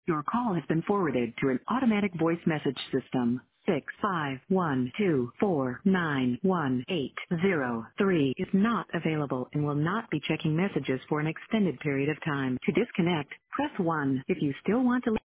Your call has been forwarded to an automatic voice message system. 65124911803 is not available and will not be checking messages for an extended period of time. To disconnect, press 1. If you still want to